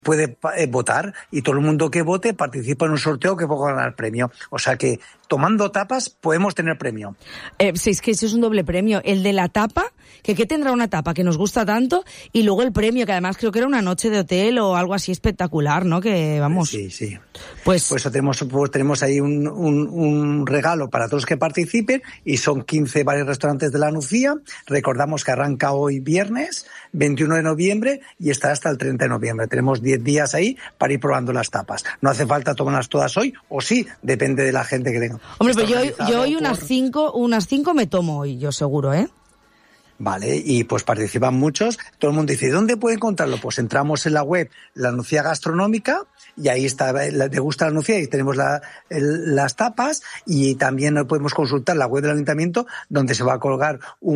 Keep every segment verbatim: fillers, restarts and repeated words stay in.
puede eh, votar y todo el mundo que vote participa en un sorteo que puede ganar premio. O sea que tomando tapas podemos tener premio. Eh, sí, es que eso es un doble premio. El de la tapa, que qué tendrá una tapa que nos gusta tanto, y luego el premio, que además creo que era una noche de hotel o algo así espectacular, ¿no? Que vamos. Sí, sí. Pues, pues eso tenemos, pues tenemos ahí un, un, un regalo para todos los que participen y son quince bares y restaurantes de la Nucía. Recordamos que arranca hoy viernes, veintiuno de noviembre y está hasta el treinta de noviembre. Tenemos diez días ahí para ir probando las tapas. No hace falta tomarlas todas hoy, o sí, depende de la gente que tenga. Hombre, pero yo, yo hoy unas cinco, unas cinco me tomo hoy, yo seguro, ¿eh? Vale, y pues participan muchos. Todo el mundo dice, ¿dónde puede encontrarlo? Pues entramos en la web La Nucía Gastronómica y ahí está, te gusta la Nucía y tenemos la, el, las tapas, y también podemos consultar la web del Ayuntamiento donde se va a colgar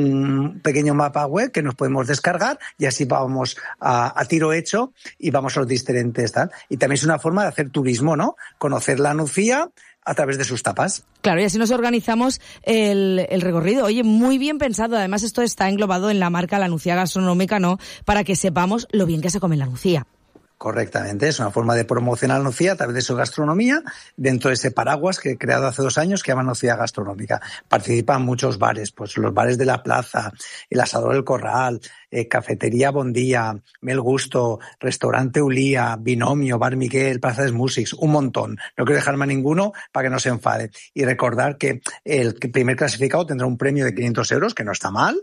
un pequeño mapa web que nos podemos descargar y así vamos a, a tiro hecho y vamos a los diferentes tal. Y también es una forma de hacer turismo, ¿no? Conocer la Nucía a través de sus tapas. Claro, y así nos organizamos el, el recorrido. Oye, muy bien pensado. Además, esto está englobado en la marca La Nucía Gastronómica, ¿no? Para que sepamos lo bien que se come en la Nucía. Correctamente, es una forma de promocionar la Nucía a través de su gastronomía dentro de ese paraguas que he creado hace dos años que llama Nucía Gastronómica. Participan muchos bares, pues los bares de la plaza, el Asador del Corral, eh, Cafetería Bondía, Mel Gusto, Restaurante Ulía, Binomio, Bar Miguel, Plaza de Músics, un montón. No quiero dejarme a ninguno para que no se enfade. Y recordar que el primer clasificado tendrá un premio de quinientos euros, que no está mal,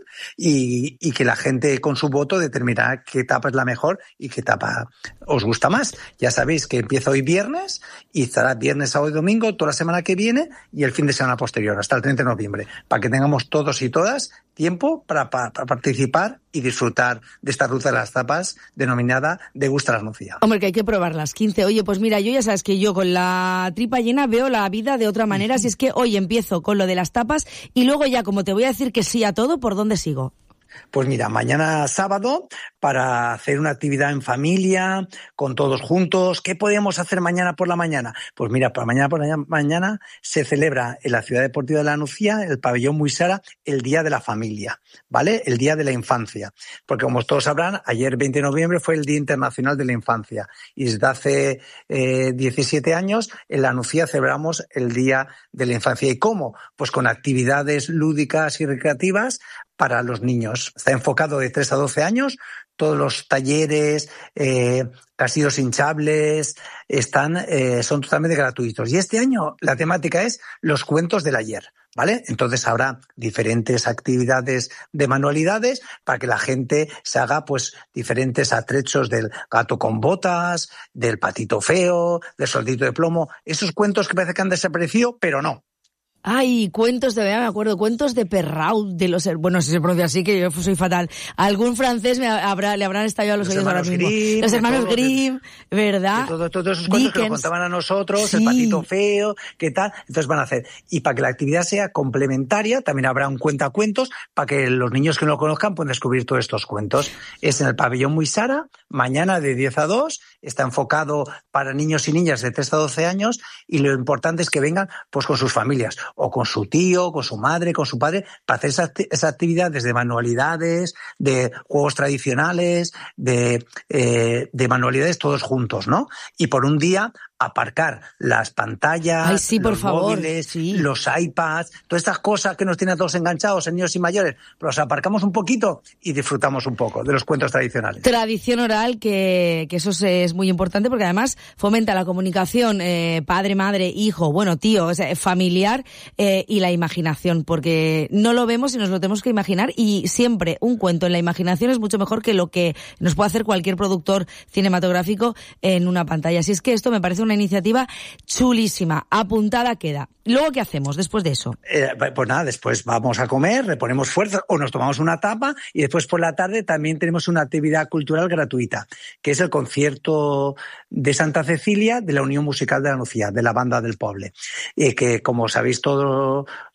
y, y que la gente con su voto determinará qué tapa es la mejor y qué tapa os gusta más. Ya sabéis que empieza hoy viernes y estará viernes, sábado y domingo, toda la semana que viene y el fin de semana posterior, hasta el treinta de noviembre, para que tengamos todos y todas tiempo para, para, para participar y disfrutar de esta ruta de las tapas denominada Degusta la Nucía. Hombre, que hay que probar las quince. Oye, pues mira, yo ya sabes que yo con la tripa llena veo la vida de otra manera, si es que hoy empiezo con lo de las tapas y luego ya, como te voy a decir que sí a todo, ¿por dónde sigo? Pues mira, mañana sábado para hacer una actividad en familia, con todos juntos. ¿Qué podemos hacer mañana por la mañana? Pues mira, para mañana por la mañana se celebra en la Ciudad Deportiva de la Nucía, el Pabellón Muisara, el Día de la Familia, ¿vale? El Día de la Infancia. Porque como todos sabrán, ayer veinte de noviembre fue el Día Internacional de la Infancia. Y desde hace eh, diecisiete años en la Nucía celebramos el Día de la Infancia. ¿Y cómo? Pues con actividades lúdicas y recreativas para los niños. Está enfocado de tres a doce años, todos los talleres, eh, castillos hinchables, están, eh, son totalmente gratuitos. Y este año la temática es los cuentos del ayer, ¿vale? Entonces habrá diferentes actividades de manualidades para que la gente se haga pues diferentes atrechos del gato con botas, del patito feo, del soldito de plomo, esos cuentos que parece que han desaparecido, pero no. Ay, cuentos de, me acuerdo, cuentos de Perrault, de los, bueno, si se pronuncia así, que yo soy fatal. Algún francés me habrá, le habrán estallado los, los oídos ahora mismo. Grimm, los hermanos Grimm, ¿verdad? Todos todo, todo esos cuentos Dickens. Que nos contaban a nosotros, sí. El patito feo, ¿qué tal? Entonces van a hacer. Y para que la actividad sea complementaria, también habrá un cuentacuentos para que los niños que no lo conozcan puedan descubrir todos estos cuentos. Es en el Pabellón Muisara, mañana de diez a dos, está enfocado para niños y niñas de tres a doce años y lo importante es que vengan pues con sus familias, o con su tío, con su madre, con su padre, para hacer esas, esas actividades de manualidades, de juegos tradicionales, de, eh, de manualidades todos juntos, ¿no? Y por un día aparcar las pantallas, Ay, sí, por los favor, móviles, sí. los iPads, todas estas cosas que nos tienen a todos enganchados, en niños y mayores, pero los aparcamos un poquito y disfrutamos un poco de los cuentos tradicionales. Tradición oral, que, que eso es muy importante porque además fomenta la comunicación eh, padre, madre, hijo, bueno, tío, o sea, familiar eh, y la imaginación, porque no lo vemos y nos lo tenemos que imaginar, y siempre un cuento en la imaginación es mucho mejor que lo que nos puede hacer cualquier productor cinematográfico en una pantalla. Así es que esto me parece una iniciativa chulísima, apuntada queda. ¿Luego qué hacemos después de eso? Eh, pues nada, después vamos a comer, reponemos fuerzas o nos tomamos una tapa y después por la tarde también tenemos una actividad cultural gratuita, que es el concierto de Santa Cecilia de la Unión Musical de la Nucía, de la Banda del Poble. Y que, como sabéis todo,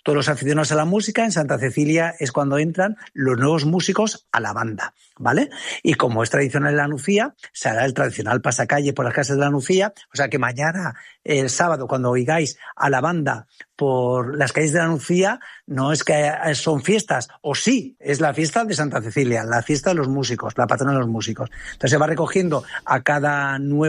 todos los aficionados a la música, en Santa Cecilia es cuando entran los nuevos músicos a la banda, ¿vale? Y como es tradicional en la Nucía, se hará el tradicional pasacalle por las casas de la Nucía, o sea que mañana, el sábado, cuando oigáis a la banda por las calles de la Nucía, no es que son fiestas, o sí, es la fiesta de Santa Cecilia, la fiesta de los músicos, la patrona de los músicos. Entonces se va recogiendo a cada nuevo